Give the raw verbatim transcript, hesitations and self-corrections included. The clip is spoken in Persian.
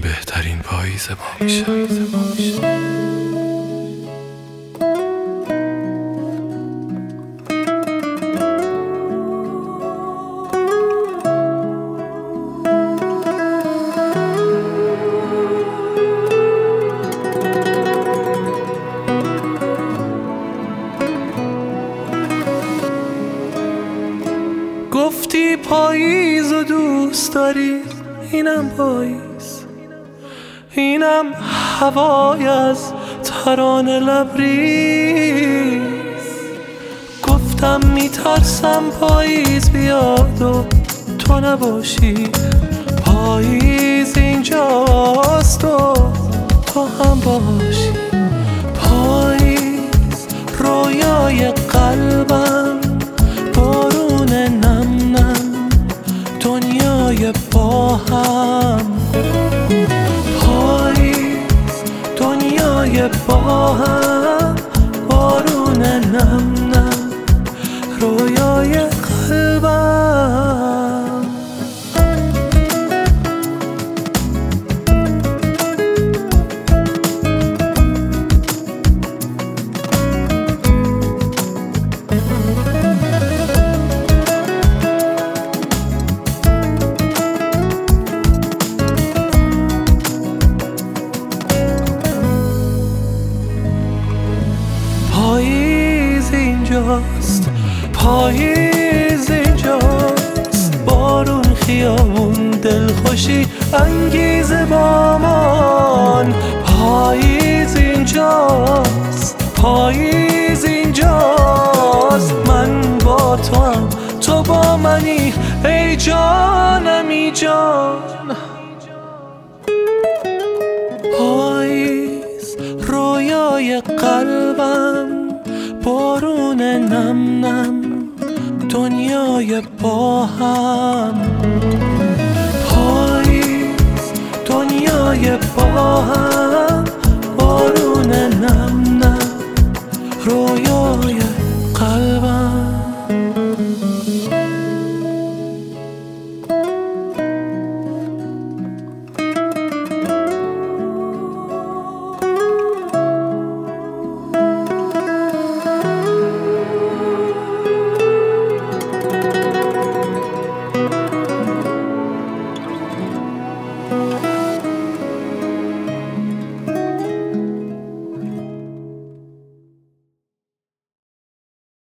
بهترین پاییز ما میشه. گفتی پاییز و دوست داری، اینم پاییز، اینم هوای از ترانه لبریز. گفتم میترسم پاییز بیاد و تو نباشی، پاییز اینجاست و تو هم باشی. پاییز رویای قلبم، بارون نم نم دنیای با هم. پاییز دنیای با هم، بارون نم نم رویای قلبم. پاییز اینجاست، پاییز اینجاست، بارون خیابون دلخوشی انگیزه بامان. پاییز اینجاست، پاییز اینجاست، من با تو هم تو با منی ای جانم ای جان. پاییز رویای قلبم، بارون نم نم دنیای با هم. پاییز دنیای با هم، بارون نم نم رویای قلبم.